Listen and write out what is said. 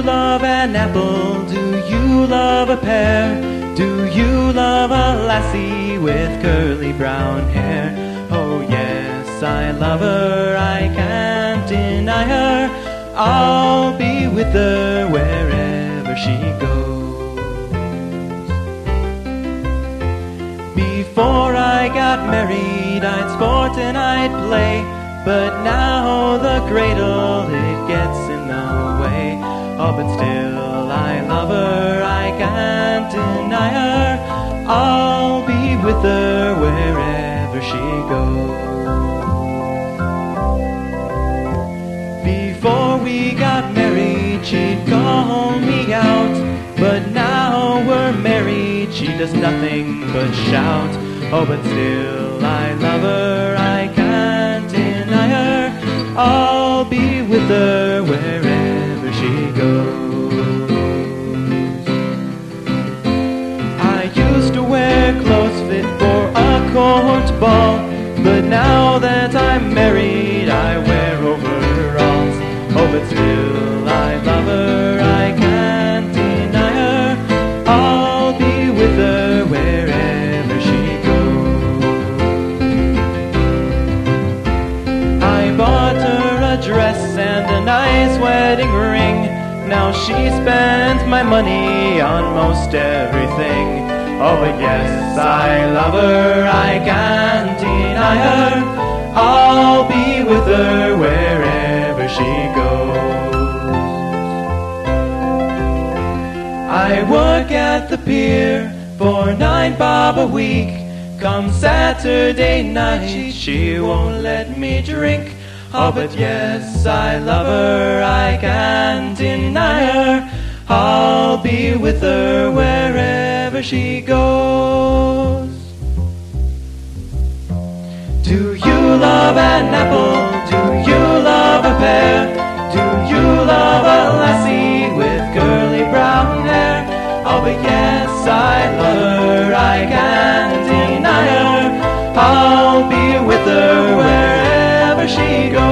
love an apple? Do you love a pear? Do you love a lassie with curly brown hair? Oh yes, I love her, I can't deny her. I'll be with her wherever she goes. Before I got married, I'd sport and I'd play, but now the cradle, it gets in the way. Oh, but still I love her, I can't deny her. I'll be with her wherever she goes. Before we got married, she'd call me out, but now we're married, she does nothing but shout. Oh, but still I love her, I can't deny her. I'll be with her wherever she goes. I used to wear clothes fit for a court ball, but now that I'm married, I wear overalls. Oh, but still I love her, I can't deny her. I'll be with her wherever she goes. I bought her a dress and a nice wedding ring. Now she spends my money on most everything. Oh, but yes, I love her, I can't deny her. I'll be with her wherever she goes. I work at the pier for 9 bob a week. Come Saturday night, she won't let me drink. Oh, but yes, I love her, I can't deny her. I'll be with her wherever she goes. Do you love an apple? Do you love a pear? Do you love a lassie with curly brown hair? Oh, but yes, I love her, I can't deny her. I'll be with her wherever she goes.